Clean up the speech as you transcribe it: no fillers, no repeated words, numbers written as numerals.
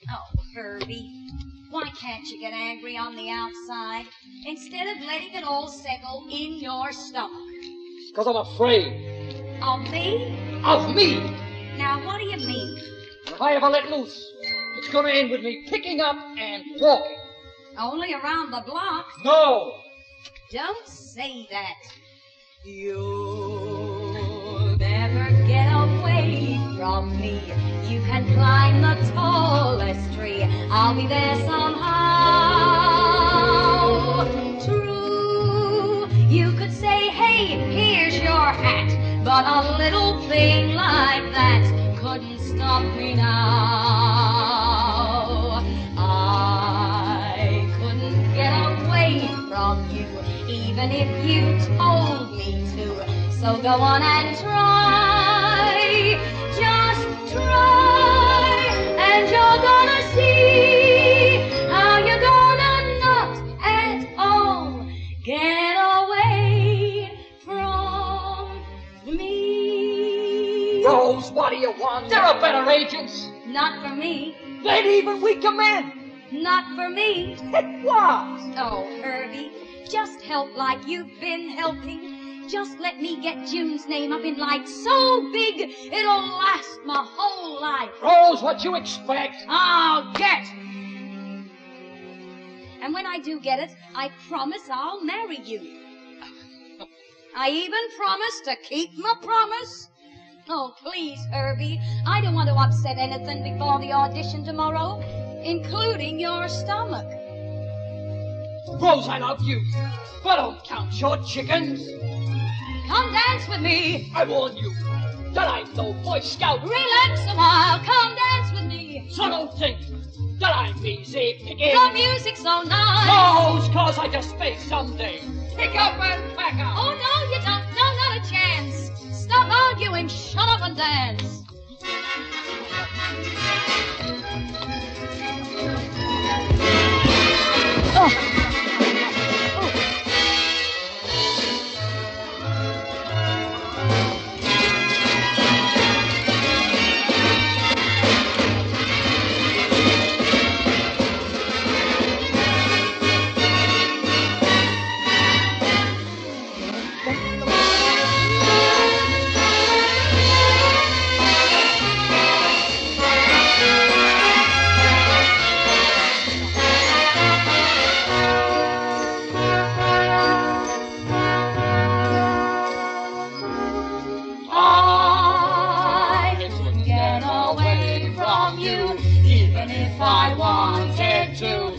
Oh, Herbie, why can't you get angry on the outside instead of letting it all settle in your stomach? Because I'm afraid. Of me? Of me! Now, what do you mean? If I ever let loose, it's going to end with me picking up and walking. Only around the block? No! Don't say that. You'll never get away from me. You can climb the tallest tree. I'll be there somehow. True, you could say, hey, here's your hat. But a little thing like that couldn't stop me now. I couldn't get away from you, even if you told me to. So go on and try, just try, and you're gonna see how you're gonna not at all get away from me. Rose, what do you want? There are better agents. Not for me. They'd even weaker men. Not for me. It was. Oh, Herbie, just help like you've been helping. Just let me get Jim's name up in lights so big it'll last my whole life. Rose, what you expect? I'll get. And when I do get it, I promise I'll marry you. I even promise to keep my promise. Oh, please, Herbie, I don't want to upset anything before the audition tomorrow, including your stomach. Rose, I love you, but don't count your chickens. Come dance with me. I warn you that I'm no Boy Scout. Relax a while. Come dance with me. So don't think that I'm easy picking. The music's so nice. Rose, cause I just may someday pick up and pack up. Oh, no, you don't. No, not a chance. Stop arguing. Shut up and dance. Oh. I wanted to.